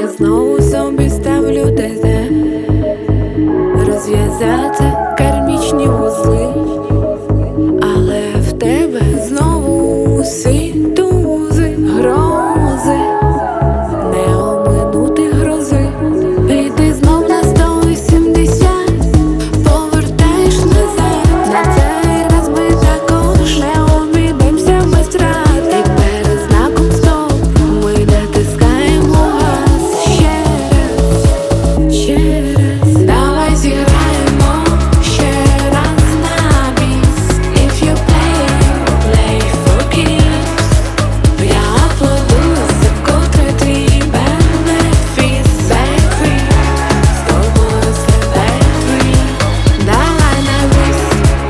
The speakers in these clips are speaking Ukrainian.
знову собі ставлю ТЗ розв'язати кармічні вузли, але в тебе знову усі тузи, грози, не оминути грози. І ти знов на 180 повертаєш назад. На цей раз ми також не обійдемося без втрат. І перед знаком стоп ми натискаємо газ. Ще раз, давай зіграємо ще раз на біс. If you play for keeps. Я аплодую за котре твій бенефіс. Back free, з тобою все back free. Давай на біс,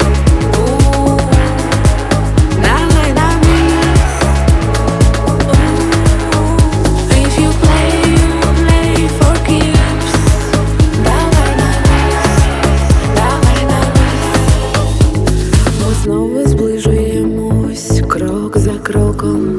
давай на біс. If you play for keeps. Давай на біс, давай на біс. Ми знову зближуємось крок за кроком.